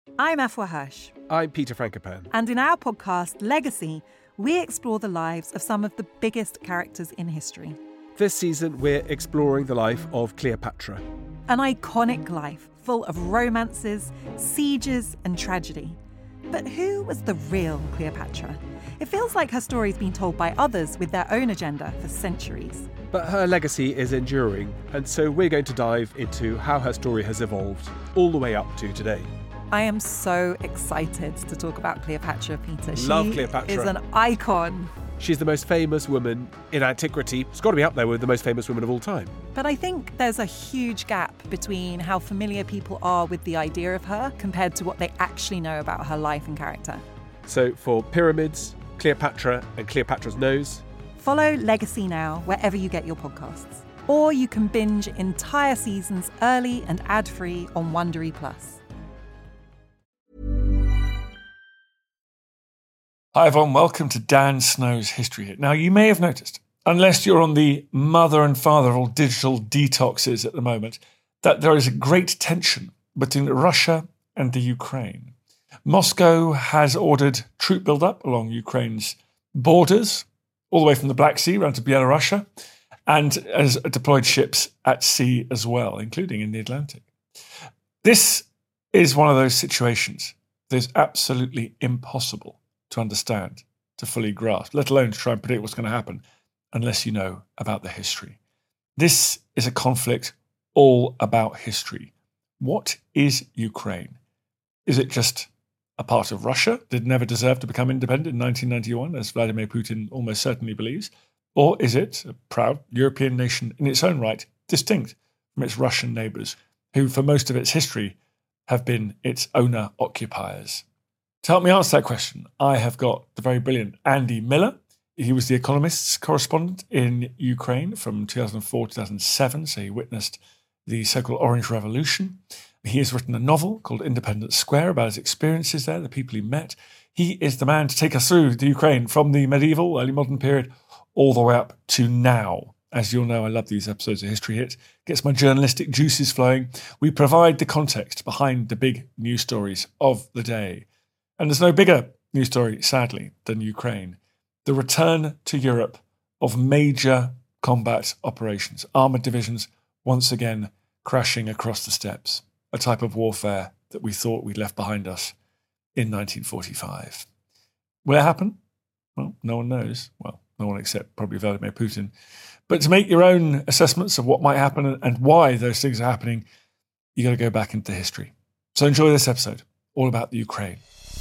I'm Afua Hirsch. I'm Peter Frankopan. And in our podcast, Legacy, we explore the lives of some of the biggest characters in history. This season, we're exploring the life of Cleopatra. An iconic life full of romances, sieges, and tragedy. But who was the real Cleopatra? It feels like her story's been told by others with their own agenda for centuries. But her legacy is enduring, and so we're going to dive into how her story has evolved all the way up to today. I am so excited to talk about Cleopatra, Peter. Love Cleopatra. She is an icon. She's the most famous woman in antiquity. It's got to be up there with the most famous women of all time. But I think there's a huge gap between how familiar people are with the idea of her compared to what they actually know about her life and character. So for Pyramids, Cleopatra and Cleopatra's Nose, follow Legacy now wherever you get your podcasts. Or you can binge entire seasons early and ad-free on Wondery Plus. Hi everyone, welcome to Dan Snow's History Hit. Now you may have noticed, unless you're on the mother and father of all digital detoxes at the moment, that there is a great tension between Russia and the Ukraine. Moscow has ordered troop build-up along Ukraine's borders, all the way from the Black Sea around to Belarus, and has deployed ships at sea as well, including in the Atlantic. This is one of those situations that is absolutely impossible to understand, to fully grasp, let alone to try and predict what's going to happen, unless you know about the history. This is a conflict all about history. What is Ukraine? Is it just a part of Russia that never deserved to become independent in 1991, as Vladimir Putin almost certainly believes? Or is it a proud European nation in its own right, distinct from its Russian neighbours, who for most of its history have been its owner-occupiers? To help me answer that question, I have got the very brilliant Andy Miller. He was the Economist's correspondent in Ukraine from 2004 to 2007, so he witnessed the so-called Orange Revolution. He has written a novel called Independence Square about his experiences there, the people he met. He is the man to take us through the Ukraine from the medieval, early modern period all the way up to now. As you'll know, I love these episodes of History Hit. Gets my journalistic juices flowing. We provide the context behind the big news stories of the day. And there's no bigger news story, sadly, than Ukraine. The return to Europe of major combat operations, armoured divisions once again crashing across the steppes, a type of warfare that we thought we'd left behind us in 1945. Will it happen? Well, no one knows. Well, no one except probably Vladimir Putin. But to make your own assessments of what might happen and why those things are happening, you got to go back into history. So enjoy this episode, all about the Ukraine.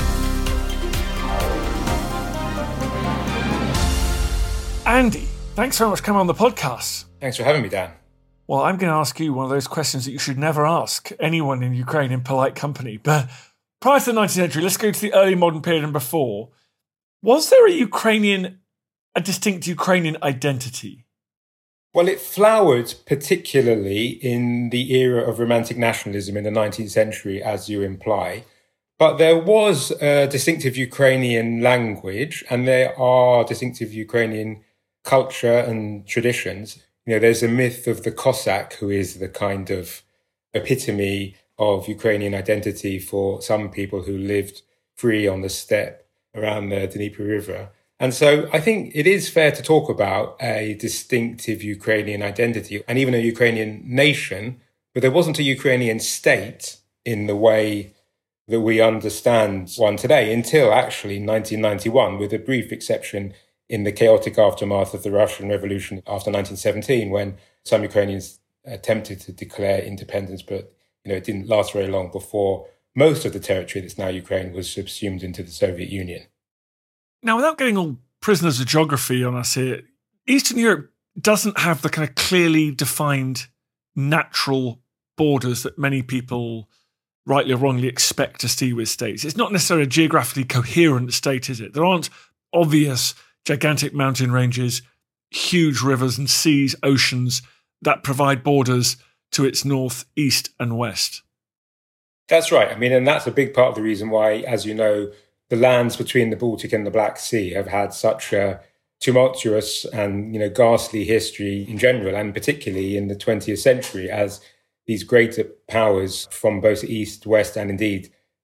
Andy, thanks very much for coming on the podcast. Thanks for having me, Dan. Well, I'm going to ask you one of those questions that you should never ask anyone in Ukraine in polite company. But prior to the 19th century, let's go to the early modern period and before. Was there a distinct Ukrainian identity? Well, it flowered particularly in the era of romantic nationalism in the 19th century, as you imply. But there was a distinctive Ukrainian language, and there are distinctive Ukrainian culture and traditions. You know, there's a myth of the Cossack, who is the kind of epitome of Ukrainian identity for some people who lived free on the steppe around the Dnieper River. And so I think it is fair to talk about a distinctive Ukrainian identity and even a Ukrainian nation, but there wasn't a Ukrainian state in the way that we understand one today until actually 1991, with a brief exception in the chaotic aftermath of the Russian Revolution after 1917, when some Ukrainians attempted to declare independence, but it didn't last very long before most of the territory that's now Ukraine was subsumed into the Soviet Union. Now, without getting all prisoners of geography on us here, Eastern Europe doesn't have the kind of clearly defined natural borders that many people rightly or wrongly expect to see with states. It's not necessarily a geographically coherent state, is it? There aren't obvious gigantic mountain ranges, huge rivers and seas, oceans that provide borders to its north, east and west. That's right. I mean, and that's a big part of the reason why, as you know, the lands between the Baltic and the Black Sea have had such a tumultuous and, ghastly history in general, and particularly in the 20th century, as these greater powers from both east, west, and indeed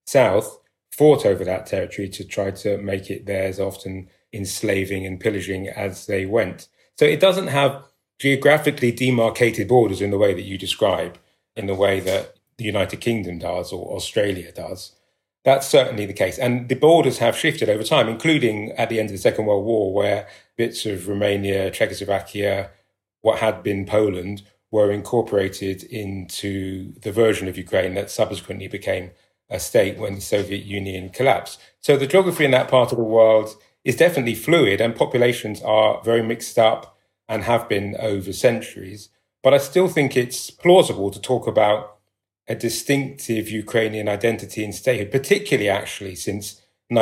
south fought over that territory to try to make it theirs, often enslaving and pillaging as they went. So it doesn't have geographically demarcated borders in the way that you describe, in the way that the United Kingdom does or Australia does. That's certainly the case. And the borders have shifted over time, including at the end of the Second World War, where bits of Romania, Czechoslovakia, what had been Poland, were incorporated into the version of Ukraine that subsequently became a state when the Soviet Union collapsed. So the geography in that part of the world is definitely fluid, and populations are very mixed up and have been over centuries. But I still think it's plausible to talk about a distinctive Ukrainian identity and statehood, particularly actually since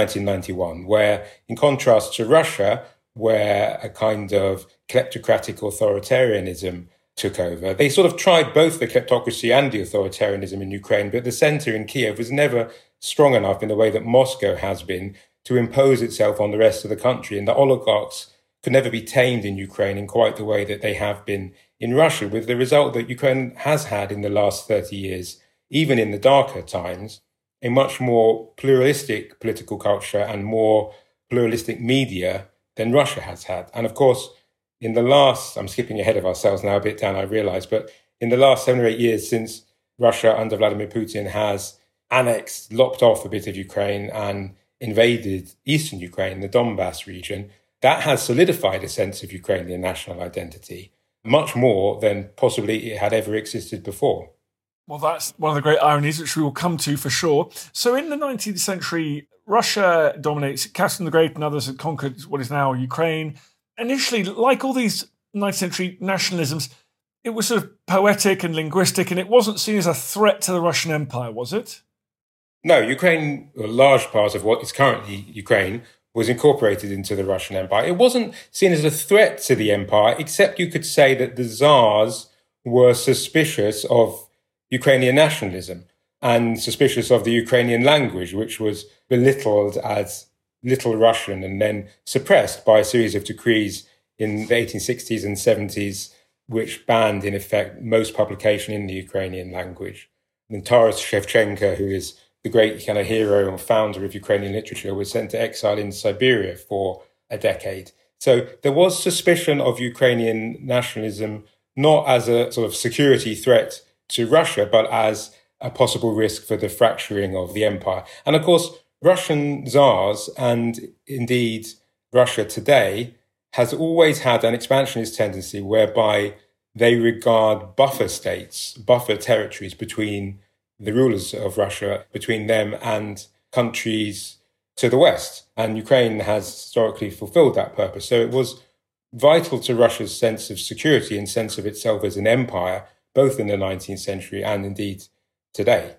1991, where in contrast to Russia, where a kind of kleptocratic authoritarianism took over, they sort of tried both the kleptocracy and the authoritarianism in Ukraine, but the center in Kiev was never strong enough in the way that Moscow has been to impose itself on the rest of the country. And the oligarchs could never be tamed in Ukraine in quite the way that they have been in Russia, with the result that Ukraine has had in the last 30 years, even in the darker times, a much more pluralistic political culture and more pluralistic media than Russia has had. And of course, in the last, I'm skipping ahead of ourselves now a bit, Dan, I realize, but in the last 7 or 8 years since Russia under Vladimir Putin has annexed, lopped off a bit of Ukraine and invaded eastern Ukraine, the Donbass region, that has solidified a sense of Ukrainian national identity, much more than possibly it had ever existed before. Well, that's one of the great ironies, which we will come to for sure. So in the 19th century, Russia dominates. Catherine the Great and others had conquered what is now Ukraine. Initially, like all these 19th century nationalisms, it was sort of poetic and linguistic, and it wasn't seen as a threat to the Russian Empire, was it? No, Ukraine, a large part of what is currently Ukraine, was incorporated into the Russian Empire. It wasn't seen as a threat to the empire, except you could say that the Tsars were suspicious of Ukrainian nationalism and suspicious of the Ukrainian language, which was belittled as Little Russian and then suppressed by a series of decrees in the 1860s and 70s, which banned, in effect, most publication in the Ukrainian language. And Taras Shevchenko, who is the great kind of hero and founder of Ukrainian literature, was sent to exile in Siberia for a decade. So there was suspicion of Ukrainian nationalism, not as a sort of security threat to Russia, but as a possible risk for the fracturing of the empire. And of course, Russian Tsars, and indeed Russia today, has always had an expansionist tendency whereby they regard buffer states, buffer territories between the rulers of Russia, between them and countries to the west. And Ukraine has historically fulfilled that purpose. So it was vital to Russia's sense of security and sense of itself as an empire, both in the 19th century and indeed today.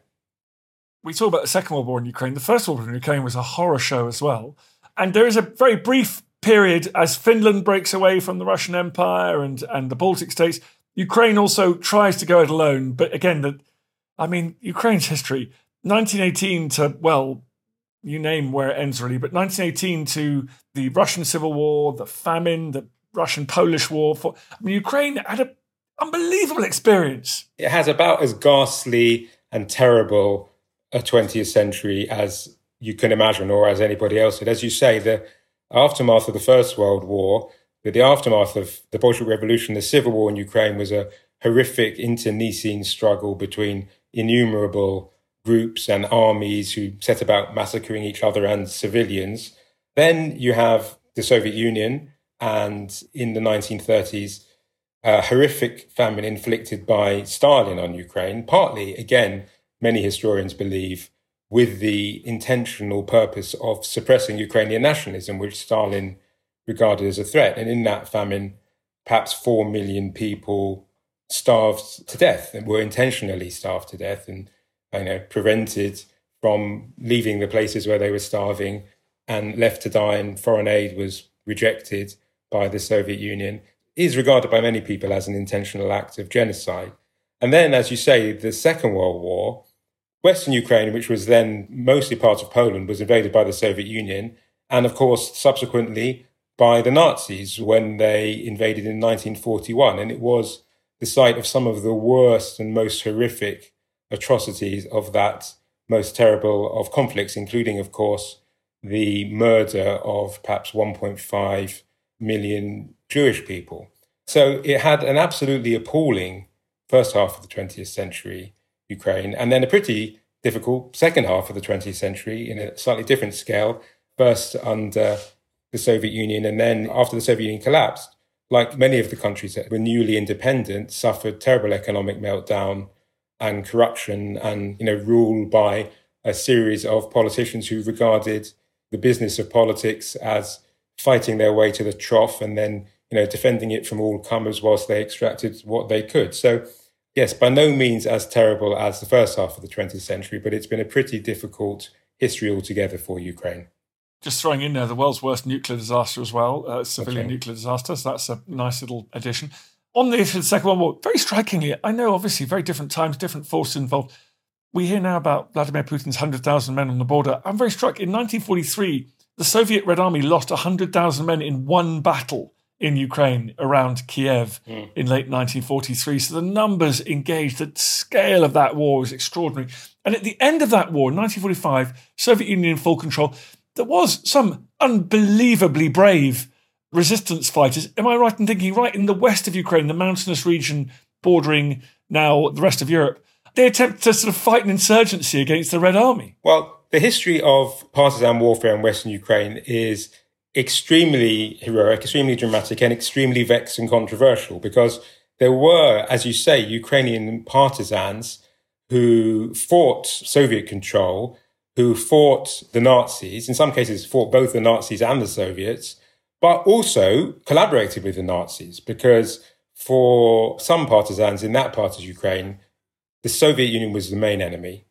We talk about the Second World War in Ukraine. The First World War in Ukraine was a horror show as well. And there is a very brief period as Finland breaks away from the Russian Empire and the Baltic states. Ukraine also tries to go it alone. But again, Ukraine's history, 1918 to, well, you name where it ends really, but 1918 to the Russian Civil War, the famine, the Russian-Polish War. Ukraine had an unbelievable experience. It has about as ghastly and terrible a 20th century as you can imagine, or as anybody else did. As you say, the aftermath of the First World War, the aftermath of the Bolshevik Revolution, the civil war in Ukraine was a horrific internecine struggle between innumerable groups and armies who set about massacring each other and civilians. Then you have the Soviet Union, and in the 1930s, a horrific famine inflicted by Stalin on Ukraine, partly, again, many historians believe, with the intentional purpose of suppressing Ukrainian nationalism, which Stalin regarded as a threat. And in that famine, perhaps 4 million people starved to death and were intentionally starved to death and prevented from leaving the places where they were starving and left to die, and foreign aid was rejected by the Soviet Union, is regarded by many people as an intentional act of genocide. And then, as you say, the Second World War, Western Ukraine, which was then mostly part of Poland, was invaded by the Soviet Union, and of course, subsequently by the Nazis when they invaded in 1941. And it was the site of some of the worst and most horrific atrocities of that most terrible of conflicts, including, of course, the murder of perhaps 1.5 million Jewish people. So it had an absolutely appalling first half of the 20th century Ukraine, and then a pretty difficult second half of the 20th century in a slightly different scale, first under the Soviet Union, and then after the Soviet Union collapsed, like many of the countries that were newly independent, suffered terrible economic meltdown and corruption and, rule by a series of politicians who regarded the business of politics as fighting their way to the trough and then, defending it from all comers whilst they extracted what they could. So, yes, by no means as terrible as the first half of the 20th century, but it's been a pretty difficult history altogether for Ukraine. Just throwing in there the world's worst nuclear disaster as well, civilian nuclear disaster. So that's a nice little addition. On the issue of the Second World War, very strikingly, I know obviously very different times, different forces involved. We hear now about Vladimir Putin's 100,000 men on the border. I'm very struck. In 1943, the Soviet Red Army lost 100,000 men in one battle in Ukraine around Kiev in late 1943. So the numbers engaged, the scale of that war was extraordinary. And at the end of that war, in 1945, Soviet Union in full control, there was some unbelievably brave resistance fighters. Am I right in thinking, right in the west of Ukraine, the mountainous region bordering now the rest of Europe, they attempted to sort of fight an insurgency against the Red Army? Well, the history of partisan warfare in Western Ukraine is extremely heroic, extremely dramatic, and extremely vexed and controversial, because there were, as you say, Ukrainian partisans who fought Soviet control, who fought the Nazis, in some cases fought both the Nazis and the Soviets, but also collaborated with the Nazis, because for some partisans in that part of Ukraine, the Soviet Union was the main enemy,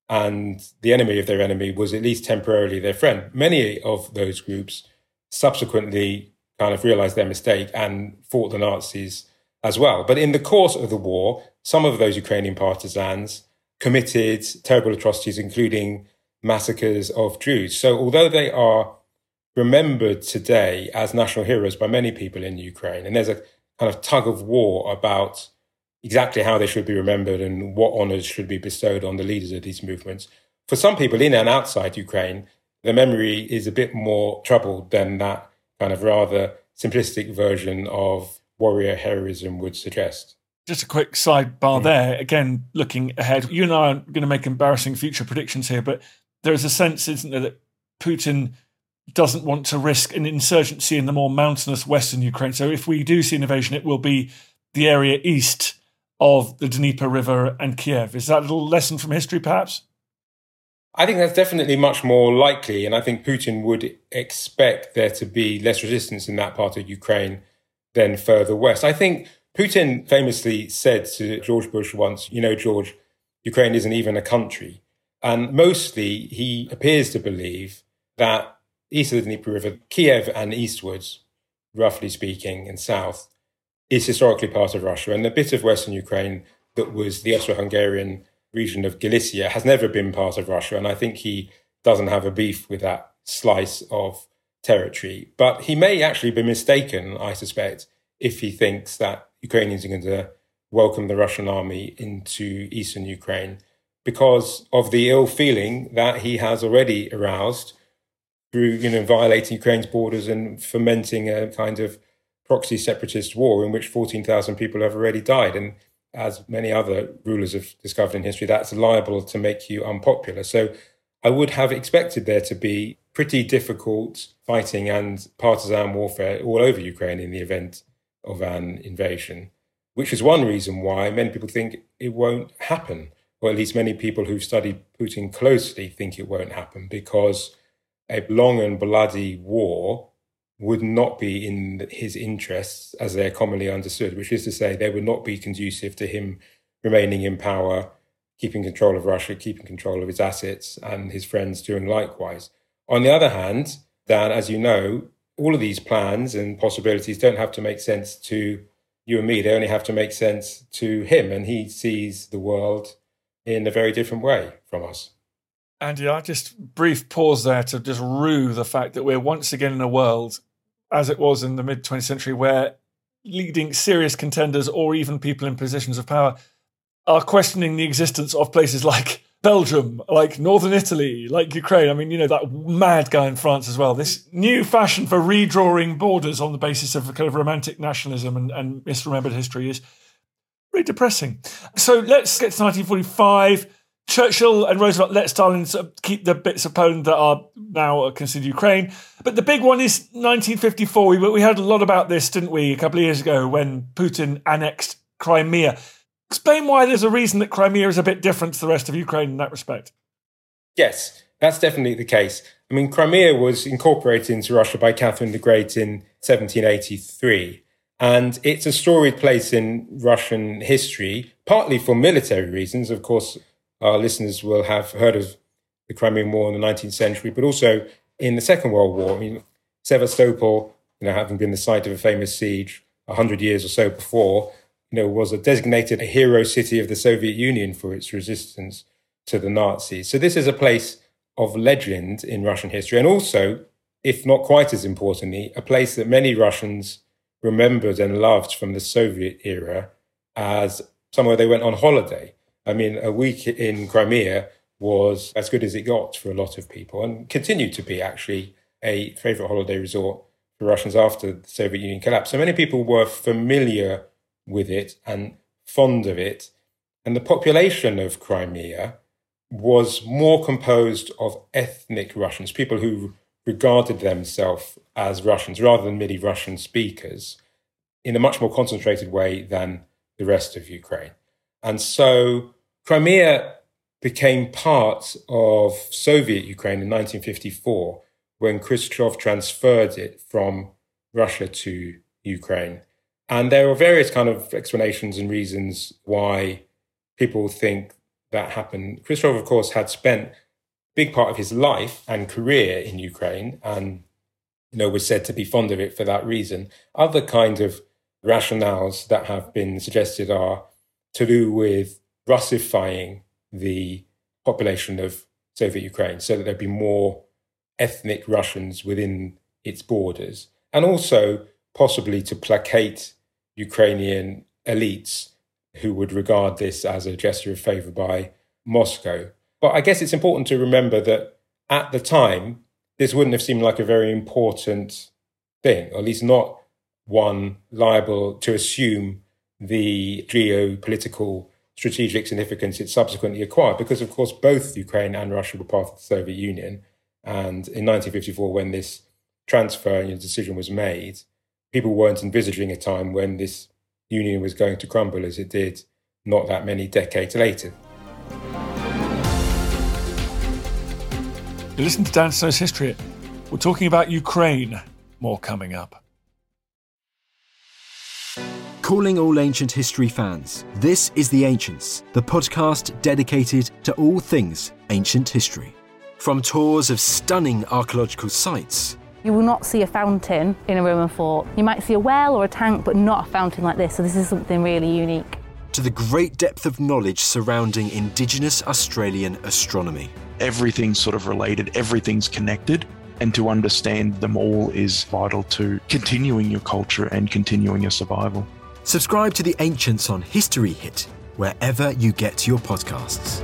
and the enemy of their enemy was at least temporarily their friend. Many of those groups subsequently kind of realized their mistake and fought the Nazis as well. But in the course of the war, some of those Ukrainian partisans committed terrible atrocities, including massacres of Jews. So although they are remembered today as national heroes by many people in Ukraine, and there's a kind of tug of war about exactly how they should be remembered and what honors should be bestowed on the leaders of these movements, for some people in and outside Ukraine, the memory is a bit more troubled than that kind of rather simplistic version of warrior heroism would suggest. Just a quick sidebar there. Again, looking ahead, you and I aren't going to make embarrassing future predictions here, but there is a sense, isn't there, that Putin doesn't want to risk an insurgency in the more mountainous western Ukraine. So if we do see an invasion, it will be the area east of the Dnieper River and Kiev. Is that a little lesson from history, perhaps? I think that's definitely much more likely, and I think Putin would expect there to be less resistance in that part of Ukraine than further west. I think Putin famously said to George Bush once, George, Ukraine isn't even a country. And mostly he appears to believe that east of the Dnieper River, Kiev and eastwards, roughly speaking, and south, is historically part of Russia. And the bit of western Ukraine that was the Austro-Hungarian region of Galicia has never been part of Russia. And I think he doesn't have a beef with that slice of territory. But he may actually be mistaken, I suspect, if he thinks that Ukrainians are going to welcome the Russian army into eastern Ukraine, because of the ill feeling that he has already aroused through, violating Ukraine's borders and fomenting a kind of proxy separatist war in which 14,000 people have already died. And as many other rulers have discovered in history, that's liable to make you unpopular. So I would have expected there to be pretty difficult fighting and partisan warfare all over Ukraine in the event of an invasion, which is one reason why many people think it won't happen, or at least many people who've studied Putin closely think it won't happen, because a long and bloody war would not be in his interests as they're commonly understood, which is to say they would not be conducive to him remaining in power, keeping control of Russia, keeping control of his assets, and his friends doing likewise. On the other hand, Dan, as you know, all of these plans and possibilities don't have to make sense to you and me. They only have to make sense to him, and he sees the world in a very different way from us. Andy, I just brief pause there to just rue the fact that we're once again in a world, as it was in the mid-20th century, where leading serious contenders or even people in positions of power are questioning the existence of places like Belgium, like northern Italy, like Ukraine. I mean, that mad guy in France as well. This new fashion for redrawing borders on the basis of kind of romantic nationalism and misremembered history is really depressing. So let's get to 1945. Churchill and Roosevelt let Stalin keep the bits of Poland that are now considered Ukraine. But the big one is 1954. We heard a lot about this, didn't we, a couple of years ago when Putin annexed Crimea. Explain why there's a reason that Crimea is a bit different to the rest of Ukraine in that respect. Yes, that's definitely the case. I mean, Crimea was incorporated into Russia by Catherine the Great in 1783. And it's a storied place in Russian history, partly for military reasons. Of course, our listeners will have heard of the Crimean War in the 19th century, but also in the Second World War. I mean, Sevastopol, having been the site of a famous siege 100 years or so before, was designated a hero city of the Soviet Union for its resistance to the Nazis. So this is a place of legend in Russian history. And also, if not quite as importantly, a place that many Russians remembered and loved from the Soviet era as somewhere they went on holiday. I mean, a week in Crimea was as good as it got for a lot of people and continued to be actually a favourite holiday resort for Russians after the Soviet Union collapsed. So many people were familiar with it and fond of it. And the population of Crimea was more composed of ethnic Russians, people who regarded themselves as Russians rather than merely Russian speakers, in a much more concentrated way than the rest of Ukraine. And so Crimea became part of Soviet Ukraine in 1954 when Khrushchev transferred it from Russia to Ukraine. And there are various kind of explanations and reasons why people think that happened. Khrushchev, of course, had spent a big part of his life and career in Ukraine and, was said to be fond of it for that reason. Other kinds of rationales that have been suggested are to do with Russifying the population of Soviet Ukraine so that there'd be more ethnic Russians within its borders, and also possibly to placate Ukrainian elites who would regard this as a gesture of favour by Moscow. But I guess it's important to remember that at the time, this wouldn't have seemed like a very important thing, or at least not one liable to assume the geopolitical strategic significance it subsequently acquired, because, of course, both Ukraine and Russia were part of the Soviet Union. And in 1954, when this transfer decision was made, people weren't envisaging a time when this union was going to crumble as it did not that many decades later. You listen to Dan Snow's History Hit. We're talking about Ukraine. More coming up. Calling all ancient history fans, this is The Ancients, the podcast dedicated to all things ancient history. From tours of stunning archaeological sites. You will not see a fountain in a Roman fort. You might see a well or a tank, but not a fountain like this, so this is something really unique. To the great depth of knowledge surrounding indigenous Australian astronomy. Everything's sort of related, everything's connected, and to understand them all is vital to continuing your culture and continuing your survival. Subscribe to The Ancients on History Hit, wherever you get your podcasts.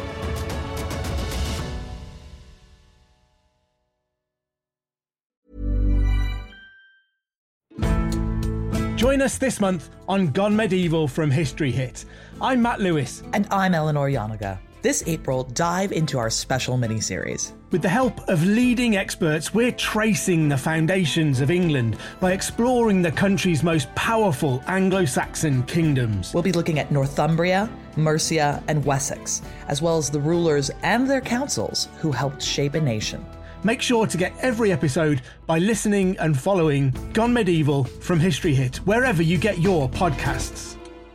Join us this month on Gone Medieval from History Hit. I'm Matt Lewis. And I'm Eleanor Yanaga. This April, dive into our special mini-series. With the help of leading experts, we're tracing the foundations of England by exploring the country's most powerful Anglo-Saxon kingdoms. We'll be looking at Northumbria, Mercia, and Wessex, as well as the rulers and their councils who helped shape a nation. Make sure to get every episode by listening and following Gone Medieval from History Hit, wherever you get your podcasts.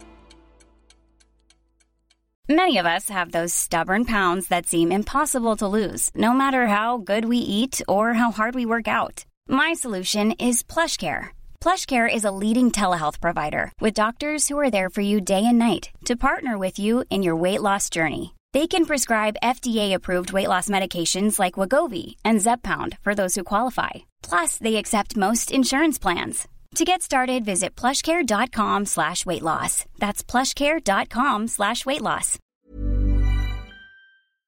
Many of us have those stubborn pounds that seem impossible to lose, no matter how good we eat or how hard we work out. My solution is PlushCare. PlushCare is a leading telehealth provider with doctors who are there for you day and night to partner with you in your weight loss journey. They can prescribe FDA-approved weight loss medications like Wegovy and Zepbound for those who qualify. Plus, they accept most insurance plans. To get started, visit plushcare.com/weightloss. That's plushcare.com/weightloss.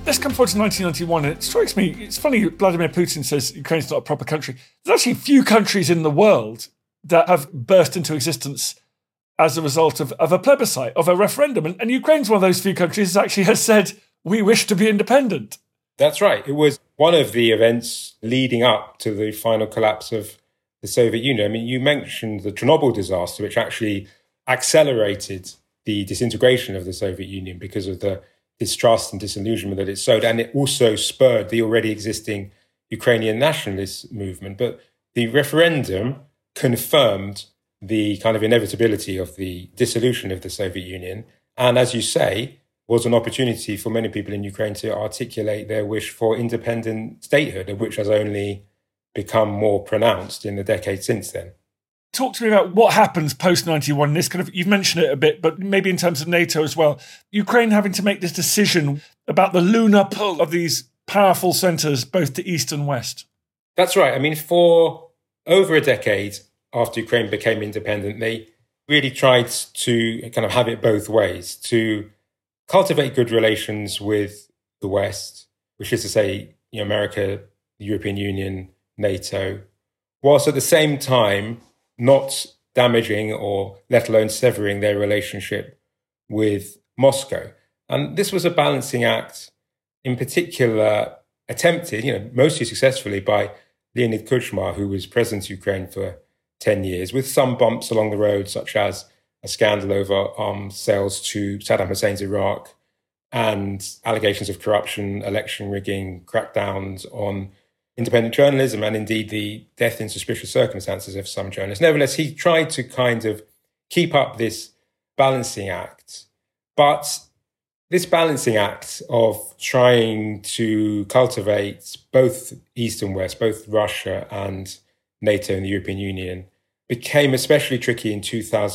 Let's come forward to 1991. And it strikes me, it's funny, Vladimir Putin says Ukraine's not a proper country. There's actually few countries in the world that have burst into existence as a result of a plebiscite, of a referendum. And Ukraine's one of those few countries that actually has said, we wish to be independent. That's right. It was one of the events leading up to the final collapse of the Soviet Union. I mean, you mentioned the Chernobyl disaster, which actually accelerated the disintegration of the Soviet Union because of the distrust and disillusionment that it sowed. And it also spurred the already existing Ukrainian nationalist movement. But the referendum confirmed the kind of inevitability of the dissolution of the Soviet Union. And as you say, was an opportunity for many people in Ukraine to articulate their wish for independent statehood, which has only become more pronounced in the decades since then. Talk to me about what happens post-91. This kind of, you've mentioned it a bit, but maybe in terms of NATO as well. Ukraine having to make this decision about the lunar pull of these powerful centres, both to east and west. That's right. I mean, for over a decade after Ukraine became independent, they really tried to kind of have it both ways, to cultivate good relations with the West, which is to say, America, the European Union, NATO, whilst at the same time not damaging or let alone severing their relationship with Moscow. And this was a balancing act, in particular attempted, mostly successfully by Leonid Kuchma, who was president of Ukraine for 10 years, with some bumps along the road, such as a scandal over arms sales to Saddam Hussein's Iraq and allegations of corruption, election rigging, crackdowns on independent journalism, and indeed the death in suspicious circumstances of some journalists. Nevertheless, he tried to kind of keep up this balancing act. But this balancing act of trying to cultivate both East and West, both Russia and NATO and the European Union, became especially tricky in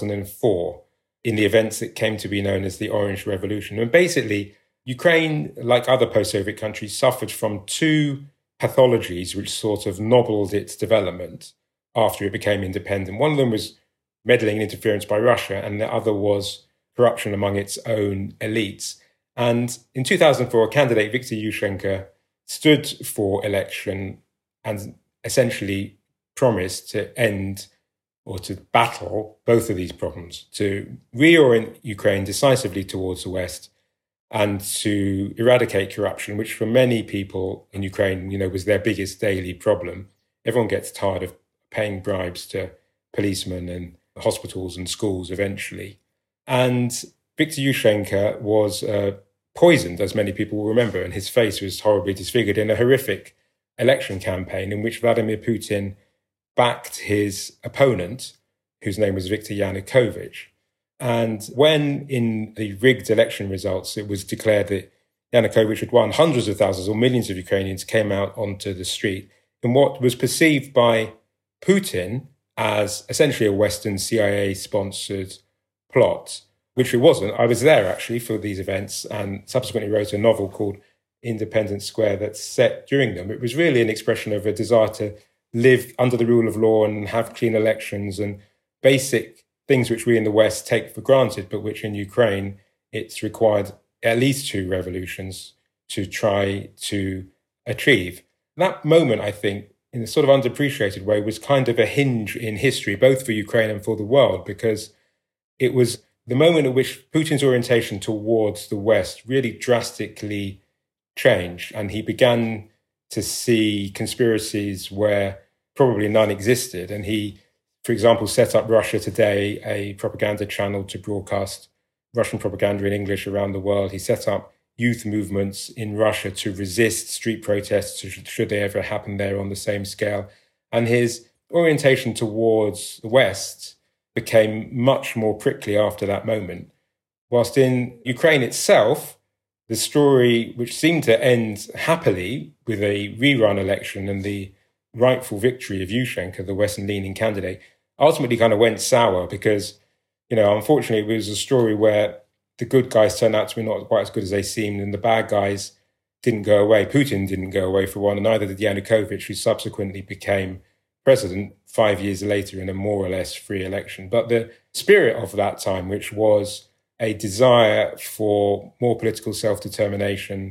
2004 in the events that came to be known as the Orange Revolution. And basically, Ukraine, like other post-Soviet countries, suffered from two pathologies which sort of nobbled its development after it became independent. One of them was meddling and interference by Russia, and the other was corruption among its own elites. And in 2004, candidate Viktor Yushchenko stood for election and essentially promised to end or to battle both of these problems, to reorient Ukraine decisively towards the West and to eradicate corruption, which for many people in Ukraine, was their biggest daily problem. Everyone gets tired of paying bribes to policemen and hospitals and schools eventually. And Viktor Yushchenko was poisoned, as many people will remember, and his face was horribly disfigured in a horrific election campaign in which Vladimir Putin backed his opponent, whose name was Viktor Yanukovych. And when in the rigged election results, it was declared that Yanukovych had won, hundreds of thousands or millions of Ukrainians came out onto the street in what was perceived by Putin as essentially a Western CIA-sponsored plot, which it wasn't. I was there actually for these events and subsequently wrote a novel called Independence Square that's set during them. It was really an expression of a desire to live under the rule of law and have clean elections and basic things which we in the West take for granted, but which in Ukraine, it's required at least two revolutions to try to achieve. That moment, I think, in a sort of underappreciated way, was kind of a hinge in history, both for Ukraine and for the world, because it was the moment at which Putin's orientation towards the West really drastically changed. And he began to see conspiracies where probably none existed. And he, for example, set up Russia Today, a propaganda channel to broadcast Russian propaganda in English around the world. He set up youth movements in Russia to resist street protests, should they ever happen there on the same scale. And his orientation towards the West became much more prickly after that moment. Whilst in Ukraine itself, the story, which seemed to end happily with a rerun election and the rightful victory of Yushchenko, the Western-leaning candidate, ultimately kind of went sour because, unfortunately, it was a story where the good guys turned out to be not quite as good as they seemed, and the bad guys didn't go away. Putin didn't go away, for one, and neither did Yanukovych, who subsequently became president 5 years later in a more or less free election. But the spirit of that time, which was a desire for more political self-determination,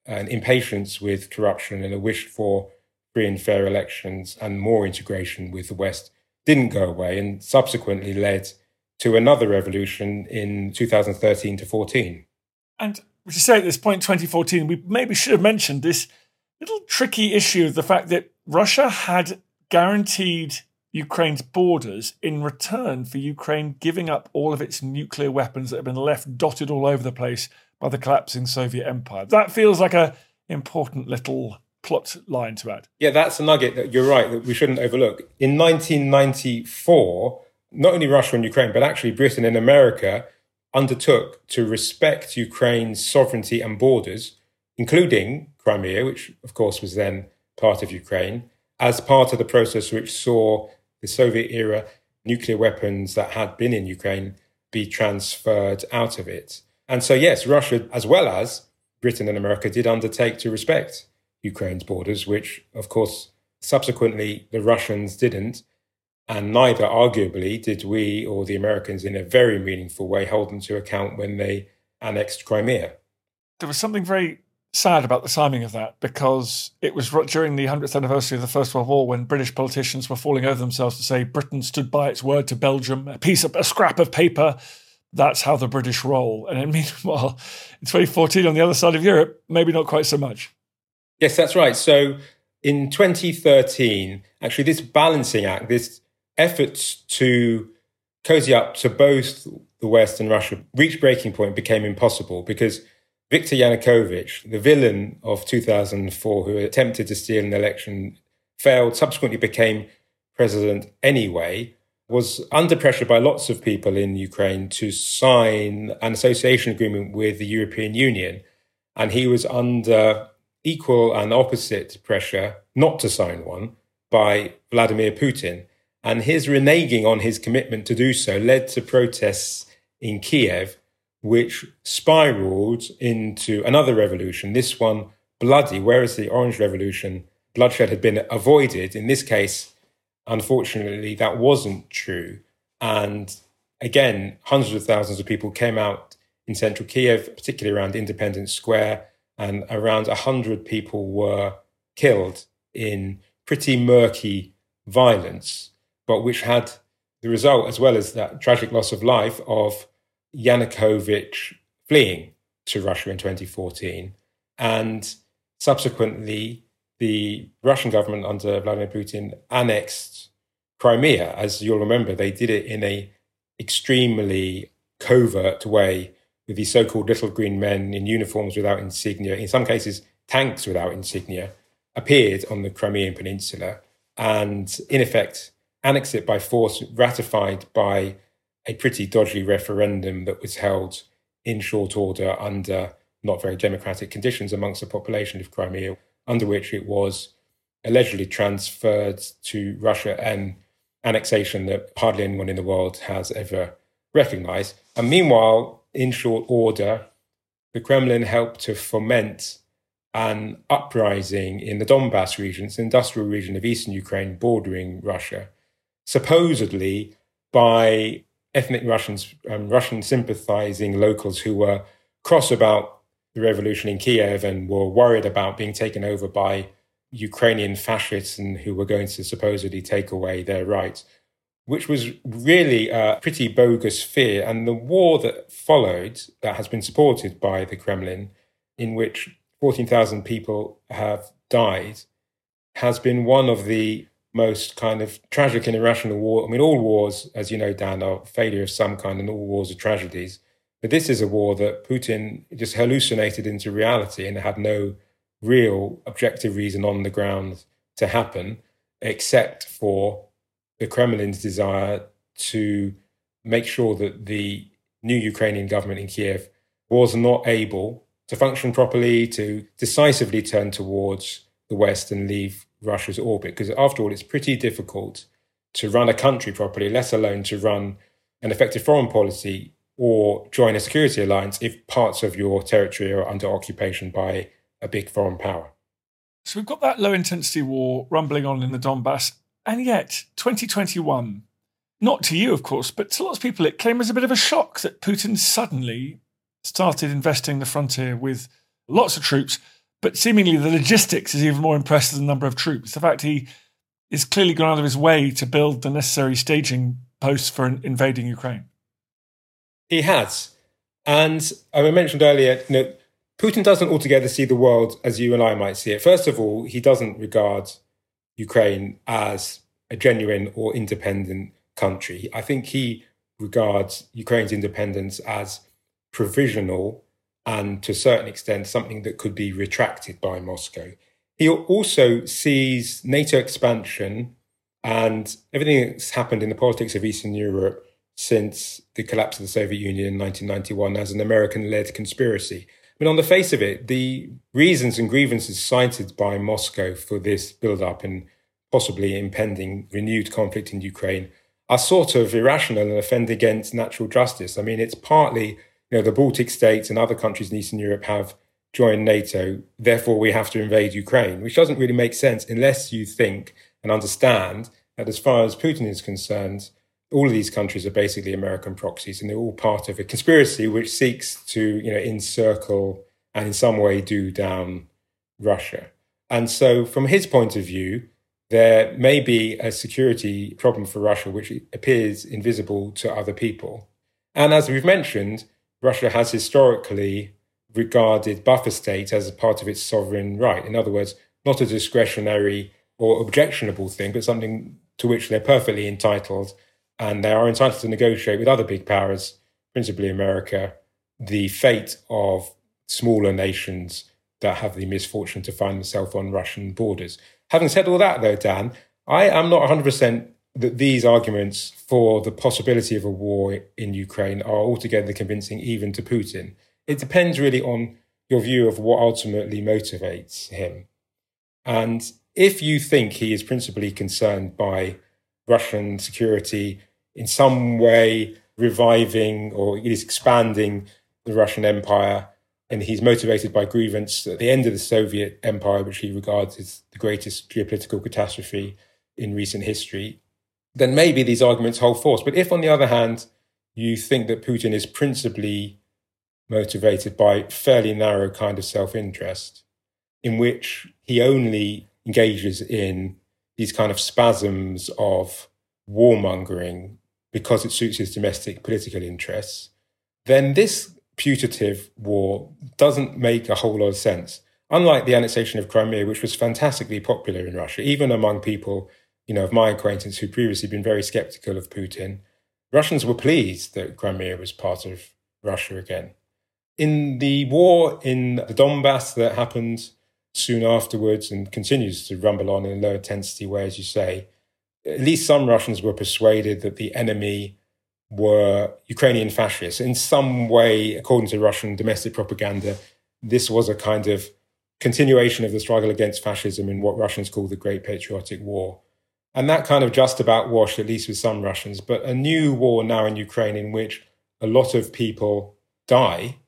an impatience with corruption and a wish for free and fair elections and more integration with the West didn't go away, and subsequently led to another revolution in 2013 to 14. And would you say at this point, 2014, we maybe should have mentioned this little tricky issue of the fact that Russia had guaranteed Ukraine's borders in return for Ukraine giving up all of its nuclear weapons that have been left dotted all over the place by the collapsing Soviet Empire. That feels like an important little plot line to add. Yeah, that's a nugget that you're right, that we shouldn't overlook. In 1994, not only Russia and Ukraine, but actually Britain and America undertook to respect Ukraine's sovereignty and borders, including Crimea, which of course was then part of Ukraine, as part of the process which saw the Soviet-era nuclear weapons that had been in Ukraine be transferred out of it. And so, yes, Russia, as well as Britain and America, did undertake to respect Ukraine's borders, which, of course, subsequently the Russians didn't. And neither, arguably, did we or the Americans in a very meaningful way hold them to account when they annexed Crimea. There was something very sad about the timing of that, because it was during the 100th anniversary of the First World War when British politicians were falling over themselves to say Britain stood by its word to Belgium, a scrap of paper. That's how the British roll. And meanwhile, in 2014, on the other side of Europe, maybe not quite so much. Yes, that's right. So in 2013, actually, this balancing act, this efforts to cozy up to both the West and Russia, reached breaking point, became impossible because Viktor Yanukovych, the villain of 2004, who attempted to steal an election, failed, subsequently became president anyway, was under pressure by lots of people in Ukraine to sign an association agreement with the European Union. And he was under equal and opposite pressure not to sign one by Vladimir Putin. And his reneging on his commitment to do so led to protests in Kiev, which spiraled into another revolution, this one bloody, whereas the Orange Revolution, bloodshed had been avoided. In this case, unfortunately, that wasn't true. And again, hundreds of thousands of people came out in central Kiev, particularly around Independence Square, and around 100 people were killed in pretty murky violence, but which had the result, as well as that tragic loss of life, of Yanukovych fleeing to Russia in 2014. And subsequently, the Russian government under Vladimir Putin annexed Crimea. As you'll remember, they did it in an extremely covert way with these so-called little green men in uniforms without insignia, in some cases tanks without insignia, appeared on the Crimean Peninsula and, in effect, annexed it by force, ratified by a pretty dodgy referendum that was held in short order under not very democratic conditions amongst the population of Crimea, under which it was allegedly transferred to Russia, an annexation that hardly anyone in the world has ever recognized. And meanwhile, in short order, the Kremlin helped to foment an uprising in the Donbass region, it's an industrial region of eastern Ukraine bordering Russia, supposedly by ethnic Russians, Russian sympathizing locals who were cross about the revolution in Kiev and were worried about being taken over by Ukrainian fascists and who were going to supposedly take away their rights, which was really a pretty bogus fear. And the war that followed, that has been supported by the Kremlin, in which 14,000 people have died, has been one of the most kind of tragic and irrational war. I mean, all wars, as you know, Dan, are failure of some kind, and all wars are tragedies. But this is a war that Putin just hallucinated into reality and had no real objective reason on the ground to happen, except for the Kremlin's desire to make sure that the new Ukrainian government in Kiev was not able to function properly, to decisively turn towards the West and leave Russia's orbit. Because after all, it's pretty difficult to run a country properly, let alone to run an effective foreign policy or join a security alliance if parts of your territory are under occupation by a big foreign power. So we've got that low-intensity war rumbling on in the Donbass, and yet 2021, not to you, of course, but to lots of people, it came as a bit of a shock that Putin suddenly started investing the frontier with lots of troops, But seemingly the logistics is even more impressive than the number of troops. The fact he is clearly gone out of his way to build the necessary staging posts for invading Ukraine. He has. And I mentioned earlier, Putin doesn't altogether see the world as you and I might see it. First of all, he doesn't regard Ukraine as a genuine or independent country. I think he regards Ukraine's independence as provisional and to a certain extent something that could be retracted by Moscow. He also sees NATO expansion and everything that's happened in the politics of Eastern Europe since the collapse of the Soviet Union in 1991 as an American-led conspiracy. I mean, on the face of it, the reasons and grievances cited by Moscow for this build-up and possibly impending renewed conflict in Ukraine are sort of irrational and offend against natural justice. I mean, it's partly, the Baltic states and other countries in Eastern Europe have joined NATO, therefore we have to invade Ukraine, which doesn't really make sense unless you think and understand that as far as Putin is concerned, all of these countries are basically American proxies and they're all part of a conspiracy which seeks to, encircle and in some way do down Russia. And so from his point of view, there may be a security problem for Russia which appears invisible to other people. And as we've mentioned, Russia has historically regarded buffer states as a part of its sovereign right. In other words, not a discretionary or objectionable thing, but something to which they're perfectly entitled. And they are entitled to negotiate with other big powers, principally America, the fate of smaller nations that have the misfortune to find themselves on Russian borders. Having said all that, though, Dan, I am not 100% that these arguments for the possibility of a war in Ukraine are altogether convincing even to Putin. It depends really on your view of what ultimately motivates him. And if you think he is principally concerned by Russian security in some way reviving or is expanding the Russian Empire, and he's motivated by grievance at the end of the Soviet Empire, which he regards as the greatest geopolitical catastrophe in recent history, then maybe these arguments hold force. But if, on the other hand, you think that Putin is principally motivated by fairly narrow kind of self-interest, in which he only engages in these kind of spasms of warmongering because it suits his domestic political interests, then this putative war doesn't make a whole lot of sense. Unlike the annexation of Crimea, which was fantastically popular in Russia, even among people, of my acquaintance who'd previously been very skeptical of Putin, Russians were pleased that Crimea was part of Russia again. In the war in the Donbass that happened soon afterwards and continues to rumble on in a low intensity way, as you say, at least some Russians were persuaded that the enemy were Ukrainian fascists. In some way, according to Russian domestic propaganda, this was a kind of continuation of the struggle against fascism in what Russians call the Great Patriotic War. And that kind of just about washed, at least with some Russians. But a new war now in Ukraine in which a lot of people die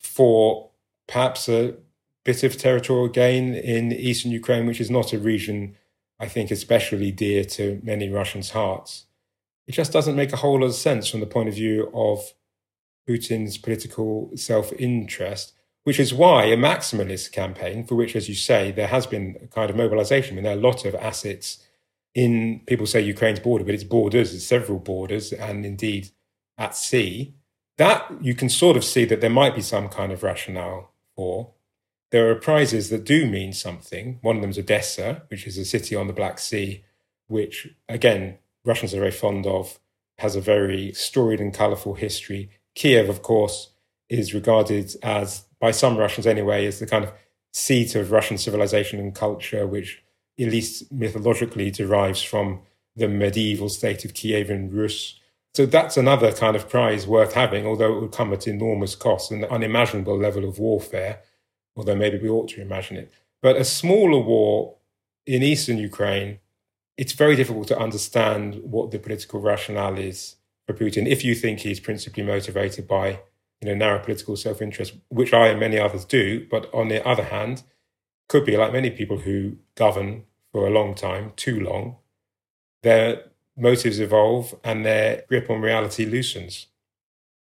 for perhaps a bit of territorial gain in eastern Ukraine, which is not a region, I think, especially dear to many Russians' hearts. It just doesn't make a whole lot of sense from the point of view of Putin's political self-interest, which is why a maximalist campaign, for which, as you say, there has been a kind of mobilization. I mean, there are a lot of assets in, people say Ukraine's border, but it's borders, it's several borders, and indeed at sea. That you can sort of see that there might be some kind of rationale for. There are prizes that do mean something. One of them is Odessa, which is a city on the Black Sea, which, again, Russians are very fond of, has a very storied and colourful history. Kiev, of course, is regarded as, by some Russians anyway, as the kind of seat of Russian civilization and culture, which at least mythologically derives from the medieval state of Kievan Rus. So that's another kind of prize worth having, although it would come at enormous cost and an unimaginable level of warfare, although maybe we ought to imagine it. But a smaller war in eastern Ukraine, it's very difficult to understand what the political rationale is for Putin if you think he's principally motivated by narrow political self-interest, which I and many others do. But on the other hand, could be like many people who govern for a long time, too long, their motives evolve and their grip on reality loosens.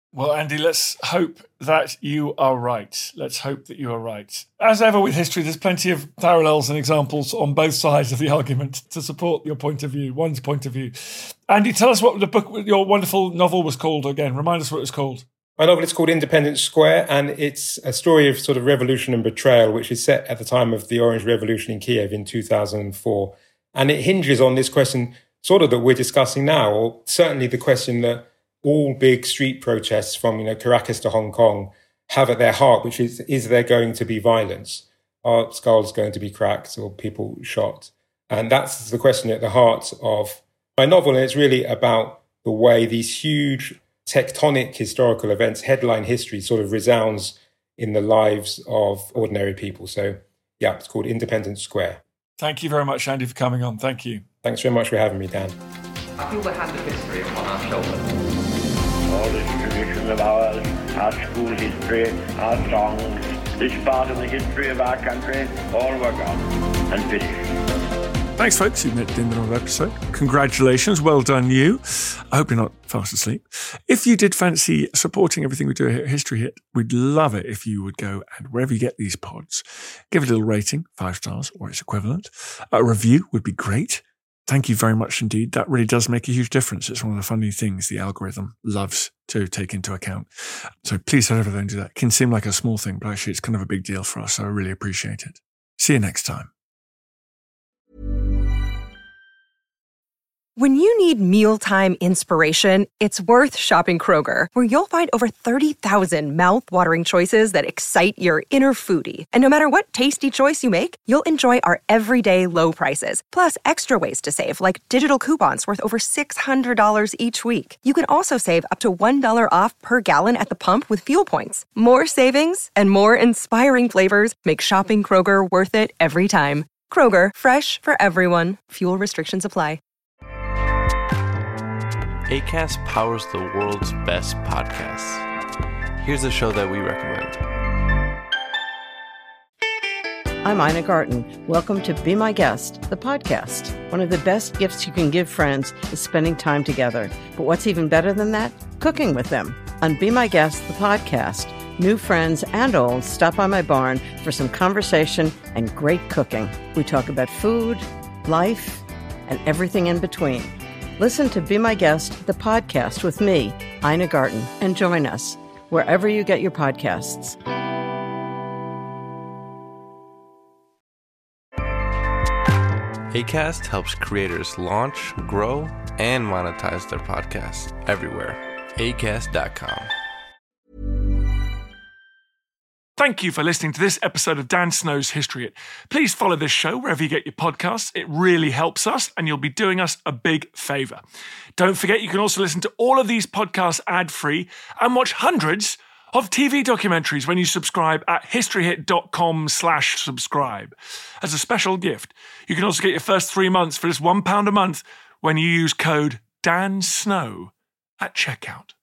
Well, Andy, let's hope that you are right. Let's hope that you are right. As ever with history, there's plenty of parallels and examples on both sides of the argument to support your point of view, one's point of view. Andy, tell us what the book, your wonderful novel was called again. Remind us what it was called. My novel is called Independence Square, and it's a story of sort of revolution and betrayal, which is set at the time of the Orange Revolution in Kiev in 2004. And it hinges on this question sort of that we're discussing now, or certainly the question that all big street protests from, Caracas to Hong Kong have at their heart, which is there going to be violence? Are skulls going to be cracked or people shot? And that's the question at the heart of my novel. And it's really about the way these huge tectonic historical events, headline history, sort of resounds in the lives of ordinary people. So, yeah, it's called Independence Square. Thank you very much, Andy, for coming on. Thank you. Thanks very much for having me, Dan. I feel the hand of history upon our shoulders. All this tradition of ours, our school history, our songs, this part of the history of our country, all were gone and finished. Thanks, folks. You've met the end of the episode. Congratulations. Well done, you. I hope you're not fast asleep. If you did fancy supporting everything we do here at History Hit, we'd love it if you would go and wherever you get these pods, give it a little rating, 5 stars or its equivalent. A review would be great. Thank you very much indeed. That really does make a huge difference. It's one of the funny things the algorithm loves to take into account. So please head over there and do that. It can seem like a small thing, but actually it's kind of a big deal for us. So I really appreciate it. See you next time. When you need mealtime inspiration, it's worth shopping Kroger, where you'll find over 30,000 mouth-watering choices that excite your inner foodie. And no matter what tasty choice you make, you'll enjoy our everyday low prices, plus extra ways to save, like digital coupons worth over $600 each week. You can also save up to $1 off per gallon at the pump with fuel points. More savings and more inspiring flavors make shopping Kroger worth it every time. Kroger, fresh for everyone. Fuel restrictions apply. Acast powers the world's best podcasts. Here's a show that we recommend. I'm Ina Garten. Welcome to Be My Guest, the podcast. One of the best gifts you can give friends is spending time together. But what's even better than that? Cooking with them. On Be My Guest, the podcast, new friends and old stop by my barn for some conversation and great cooking. We talk about food, life, and everything in between. Listen to Be My Guest, the podcast with me, Ina Garten, and join us wherever you get your podcasts. Acast helps creators launch, grow, and monetize their podcasts everywhere. Acast.com. Thank you for listening to this episode of Dan Snow's History Hit. Please follow this show wherever you get your podcasts. It really helps us, and you'll be doing us a big favour. Don't forget, you can also listen to all of these podcasts ad-free and watch hundreds of TV documentaries when you subscribe at historyhit.com/subscribe. As a special gift, you can also get your first 3 months for just £1 a month when you use code DANSNOW at checkout.